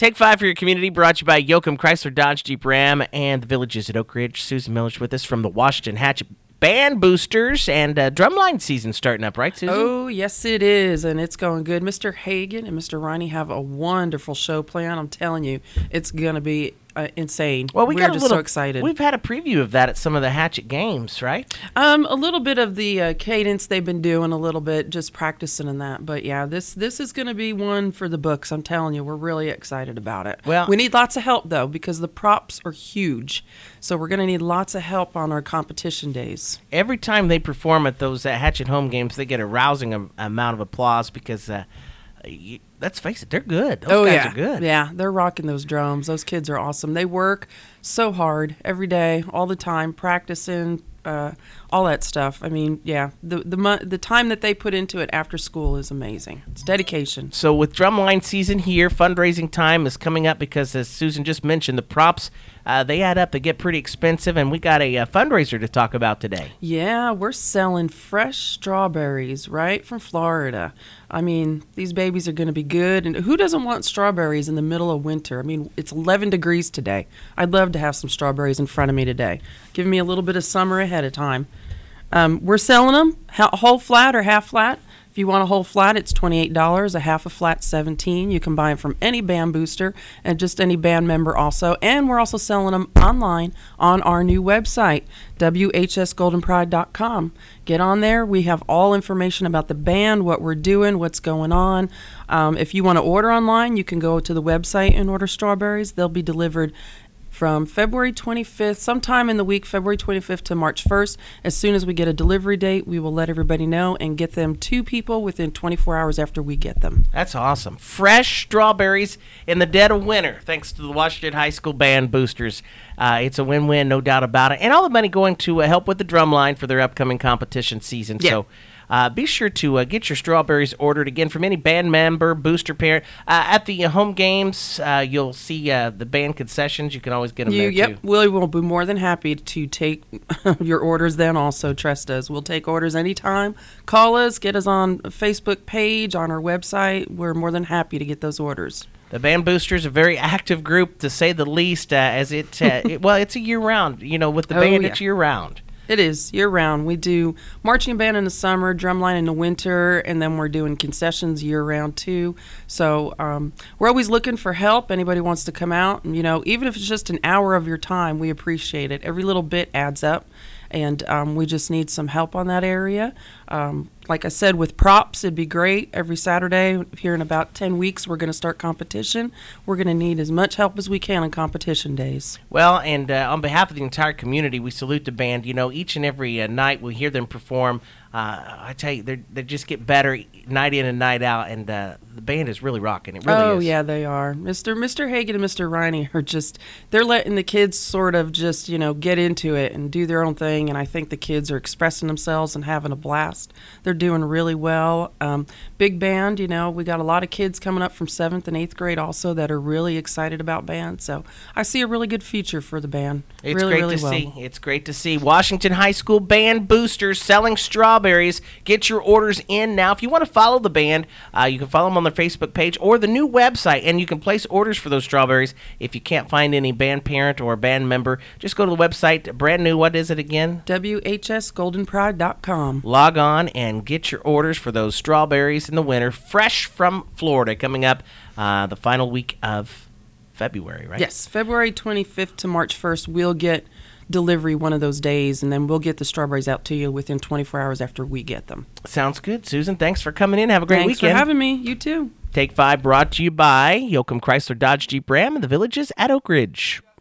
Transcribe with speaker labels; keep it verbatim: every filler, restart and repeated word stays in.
Speaker 1: Take Five for Your Community, brought to you by Yoakum Chrysler Dodge Jeep Ram and the Villages at Oak Ridge. Susan Miller's with us from the Washington Hatchet Band Boosters, and uh, drumline season starting up, right, Susan?
Speaker 2: Oh, yes, it is, and it's going good. Mister Hagan and Mister Riney have a wonderful show planned. I'm telling you, it's going to be uh, insane.
Speaker 1: Well, we
Speaker 2: We're
Speaker 1: got a
Speaker 2: just
Speaker 1: little,
Speaker 2: so excited.
Speaker 1: We've had a preview of that at some of the Hatchet games, right?
Speaker 2: Um, a little bit of the uh, cadence they've been doing, a little bit, just practicing in that. But yeah, this this is going to be one for the books. I'm telling you, we're really excited about it.
Speaker 1: Well,
Speaker 2: we need lots of help though, because the props are huge. So we're going to need lots of help on our competition days.
Speaker 1: Every time they perform at those uh, Hatchet home games, they get a rousing am- amount of applause because, uh, you, let's face it, they're good. Those
Speaker 2: oh
Speaker 1: guys
Speaker 2: yeah,
Speaker 1: are good.
Speaker 2: Yeah, they're rocking those drums. Those kids are awesome. They work so hard every day, all the time, practicing, uh, all that stuff. I mean, yeah, the the mo- the time that they put into it after school is amazing. It's dedication.
Speaker 1: So with drumline season here, fundraising time is coming up because, as Susan just mentioned, the props, uh, they add up. They get pretty expensive, and we got a, a fundraiser to talk about today.
Speaker 2: Yeah, we're selling fresh strawberries right from Florida. I mean, these babies are going to be good. And who doesn't want strawberries in the middle of winter? I mean, it's eleven degrees today. I'd love to have some strawberries in front of me today. Give me a little bit of summer ahead of time. Um, we're selling them ha- whole flat or half flat. If you want a whole flat, it's twenty-eight dollars. A half a flat, seventeen dollars. You can buy them from any band booster and just any band member also. And we're also selling them online on our new website, W H S golden pride dot com. Get on there. We have all information about the band, what we're doing, what's going on. Um, if you want to order online, you can go to the website and order strawberries. They'll be delivered from February twenty-fifth, sometime in the week, February twenty-fifth to March first. As soon as we get a delivery date, we will let everybody know and get them to people within twenty-four hours after we get them.
Speaker 1: That's awesome. Fresh strawberries in the dead of winter, thanks to the Washington High School Band Boosters. Uh, it's a win-win, no doubt about it. And all the money going to uh, help with the drumline for their upcoming competition season.
Speaker 2: Yeah.
Speaker 1: So uh, be sure to uh, get your strawberries ordered, again, from any band member, booster parent. Uh, at the uh, home games, uh, you'll see uh, the band concessions. You can always get them
Speaker 2: You,
Speaker 1: there,
Speaker 2: yep,
Speaker 1: too.
Speaker 2: we will be more than happy to take your orders then also, trust us. We'll take orders anytime. Call us, get us on a Facebook page, on our website. We're more than happy to get those orders.
Speaker 1: The Band Boosters, a very active group, to say the least, uh, as it, uh, it, well, it's a year-round. You know, with the
Speaker 2: Oh,
Speaker 1: band,
Speaker 2: yeah.
Speaker 1: it's year-round.
Speaker 2: It is year-round. We do marching band in the summer, drumline in the winter, and then we're doing concessions year-round too. So um, we're always looking for help. Anybody wants to come out, and you know, even if it's just an hour of your time, we appreciate it. Every little bit adds up, and um, we just need some help on that area. Um, like I said, with props, it'd be great. Every Saturday, here in about ten weeks, we're going to start competition. We're going to need as much help as we can on competition days.
Speaker 1: Well, and uh, on behalf of the entire community, we salute the band. You know, each and every uh, night we hear them perform. Uh, I tell you, they just get better night in and night out, and uh, the band is really rocking. It really
Speaker 2: oh,
Speaker 1: is.
Speaker 2: yeah, they are. Mister Mister Hagan and Mister Riney are just, they're letting the kids sort of just, you know, get into it and do their own thing, and I think the kids are expressing themselves and having a blast. They're doing really well. Um, big band, you know, we got a lot of kids coming up from seventh and eighth grade also that are really excited about band, so I see a really good future for the band.
Speaker 1: It's
Speaker 2: really,
Speaker 1: great
Speaker 2: really
Speaker 1: to
Speaker 2: well.
Speaker 1: see. It's great to see. Washington High School Band Boosters selling strawberries. Get your orders in now. If you want to follow the band, uh, you can follow them on their Facebook page or the new website, and you can place orders for those strawberries. If you can't find any band parent or band member, just go to the website. Brand new, what is it again?
Speaker 2: W H S golden pride dot com.
Speaker 1: Log on and get your orders for those strawberries in the winter, fresh from Florida, coming up uh, the final week of February, right?
Speaker 2: Yes, February twenty-fifth to March first, we'll get delivery one of those days, and then we'll get the strawberries out to you within twenty-four hours after we get them.
Speaker 1: Sounds good. Susan, thanks for coming in. Have a great
Speaker 2: Thanks
Speaker 1: weekend.
Speaker 2: for having me. You too.
Speaker 1: Take Five brought to you by Yoakum Chrysler Dodge Jeep Ram and the Villages at Oak Ridge.